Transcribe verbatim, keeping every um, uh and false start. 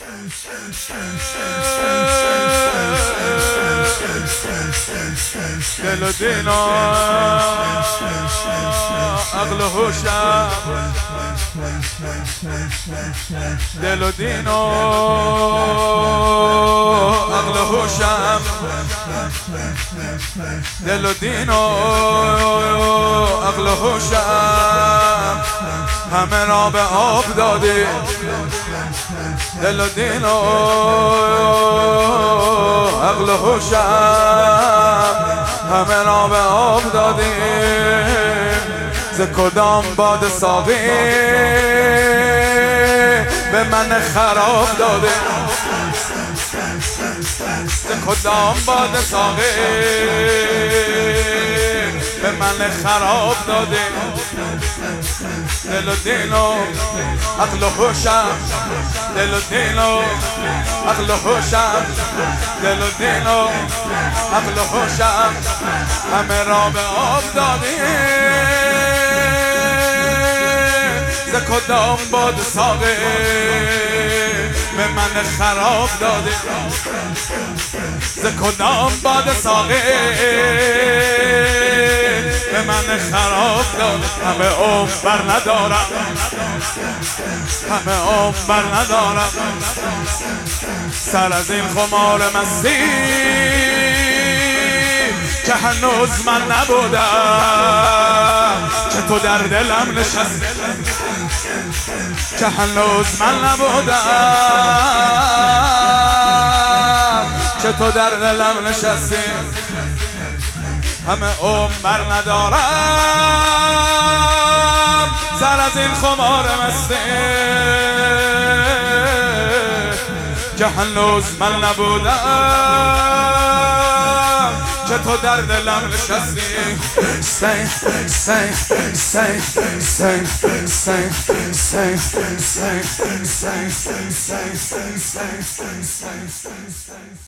دل و دین و عقل و هوشم، دل و دین و عقل و هوشم، دل و دین و عقل و هوشم، همه را به آب دادی. دل و دین و عقل و هوشم، همه را به آب دادی. ز کدام باد ساقی به من خراب داده؟ ز کدام باد ساقی به من خراب داده؟ دل و دین و عقل و هوشم، دل و دین و عقل و هوشم، دل و دین و عقل و هوشم، همه را به آب دادی. ز کدام باد ساقی به من خراب داده؟ ز کدام باد ساقی به من خراب داده؟ همه عمر بر ندارم، همه عمر بر ندارم سر از این خمار مستی که هنوز من نبودم، که تو در دلم نشستی، که هنوز من نبودم، که تو در دلم نشستی. همه عمر بر ندارم سر از این خمار مستی که هنوز من نبودم، که تو در دلم نشستی. Say, say, say, say, say, say, say, say, say, say, say, say, say, say, say.